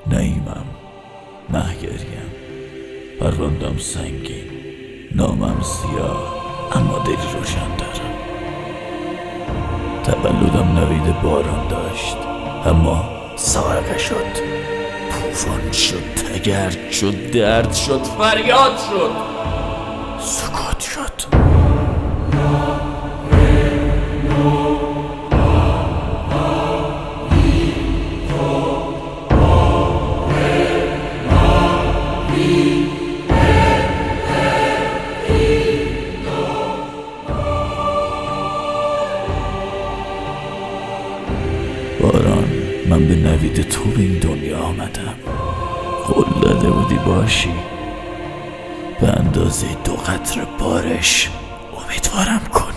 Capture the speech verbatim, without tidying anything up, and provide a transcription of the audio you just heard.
نایمم، نهگریم، پروندم سنگین، نامم سیاه اما دلی روشن دارم. تولدم نوید باران داشت اما ساعقه شد، طوفان شد، تگرد شد، درد شد، فریاد شد، سکوت شد. باران، من به نوید تو به این دنیا آمدم. قول داده بودی باشی، به اندازه دو قطره بارش امیدوارم کن.